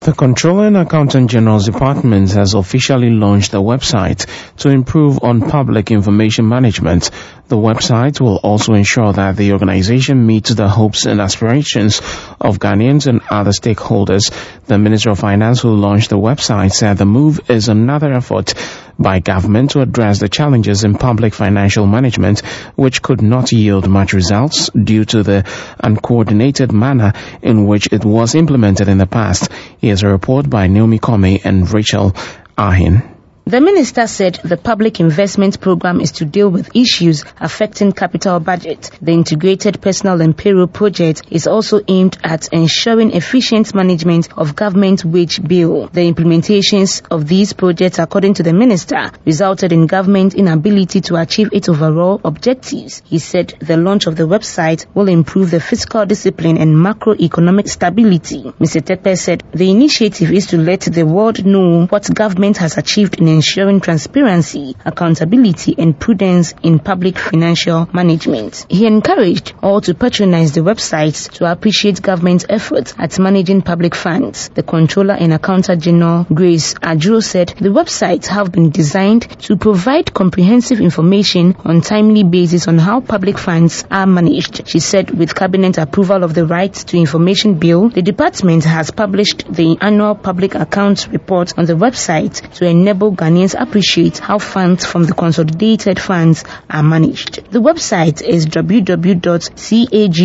The Controller and Accountant General's Department has officially launched a website to improve on public information management. The website will also ensure that the organization meets the hopes and aspirations of Ghanaians and other stakeholders. The Minister of Finance, who launched the website, said the move is another effort by government to address the challenges in public financial management, which could not yield much results due to the uncoordinated manner in which it was implemented in the past. Here's a report by Naomi Kome and Rachel Ahin. The minister said the public investment program is to deal with issues affecting capital budget. The integrated personal and payroll project is also aimed at ensuring efficient management of government wage bill. The implementations of these projects, according to the minister, resulted in government inability to achieve its overall objectives. He said the launch of the website will improve the fiscal discipline and macroeconomic stability. Mr. Tepe said the initiative is to let the world know what government has achieved in ensuring transparency, accountability, and prudence in public financial management. He encouraged all to patronize the website to appreciate government's efforts at managing public funds. The Controller and Accountant General, Grace Adjuro, said the websites have been designed to provide comprehensive information on timely basis on how public funds are managed. She said with Cabinet approval of the Right to Information Bill, the department has published the annual public accounts report on the website to enable Ghanaians appreciate how funds from the consolidated funds are managed. The website is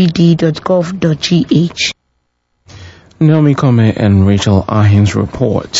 www.cagd.gov.gh. Naomi Kome and Rachel Ahin's report.